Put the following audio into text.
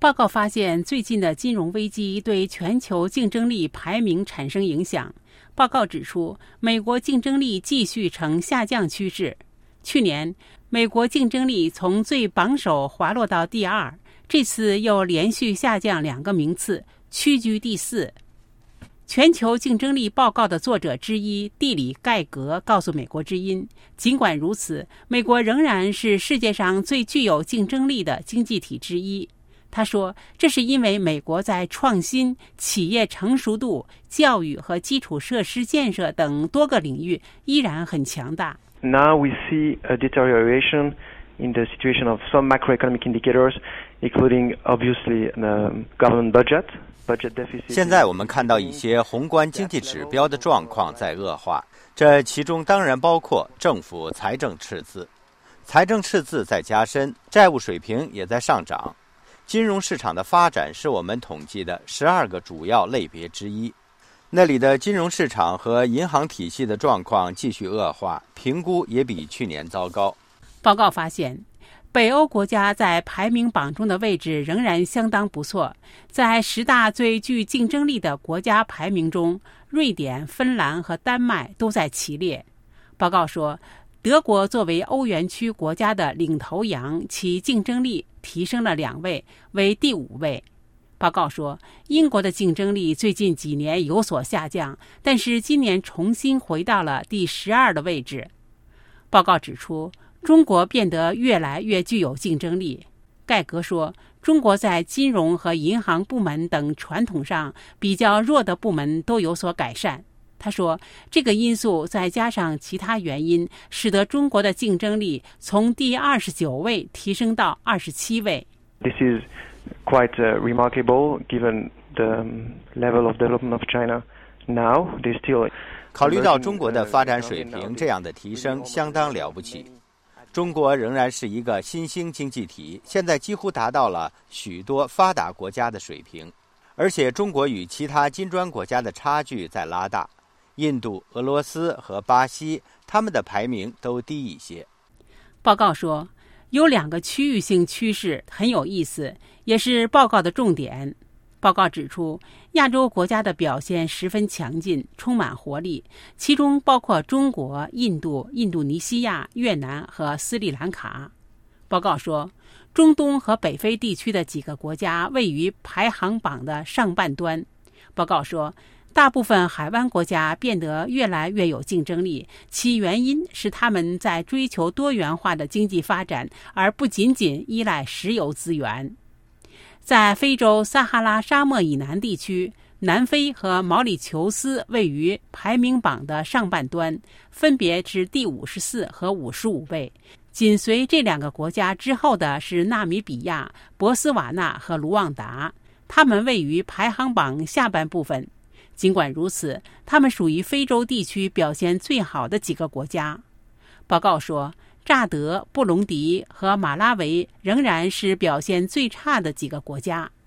报告发现，最近的金融危机对全球竞争力排名产生影响。报告指出，美国竞争力继续呈下降趋势。去年，美国竞争力从最榜首滑落到第2，这次又连续下降2个名次，屈居第4。全球竞争力报告的作者之一蒂里·盖格告诉美国之音，尽管如此，美国仍然是世界上最具有竞争力的经济体之一。他说，这是因为美国在创新、企业成熟度、教育和基础设施建设等多个领域依然很强大。 Now we see a deterioration in the situation of some macroeconomic indicators, including obviously the government budget deficit. 现在我们看到一些宏观经济指标的状况在恶化，这其中当然包括政府财政赤字。财政赤字在加深，债务水平也在上涨。金融市场的发展是我们统计的12个主要类别之一。那里的金融市场和银行体系的状况继续恶化，评估也比去年糟糕。 报告发现，北欧国家在排名榜中的位置仍然相当不错，在10大最具竞争力的国家排名中，瑞典、芬兰和丹麦都在其列。报告说，德国作为欧元区国家的领头羊，其竞争力提升了2位，为第5位。报告说，英国的竞争力最近几年有所下降，但是今年重新回到了第12的位置。报告指出，中国变得越来越具有竞争力。盖格说，中国在金融和银行部门等传统上比较弱的部门都有所改善。他说，这个因素再加上其他原因，使得中国的竞争力从第29位提升到27位。 This is quite remarkable given the level of development of China now. They still 考虑到中国的发展水平，这样的提升相当了不起。中国仍然是一个新兴经济体，现在几乎达到了许多发达国家的水平，而且中国与其他金砖国家的差距在拉大。印度、俄罗斯和巴西，他们的排名都低一些。 报告说，有2个区域性趋势很有意思，也是报告的重点。报告指出，亚洲国家的表现十分强劲，充满活力，其中包括中国、印度、印度尼西亚、越南和斯里兰卡。报告说，中东和北非地区的几个国家位于排行榜的上半端。报告说，大部分海湾国家变得越来越有竞争力，其原因是他们在追求多元化的经济发展，而不仅仅依赖石油资源。在非洲撒哈拉沙漠以南地区，南非和毛里求斯位于排名榜的上半端，分别是第54和55位。紧随这2个国家之后的是纳米比亚、博斯瓦纳和卢旺达，他们位于排行榜下半部分。尽管如此，他们属于非洲地区表现最好的几个国家。报告说，乍得、布隆迪和马拉维仍然是表现最差的几个国家。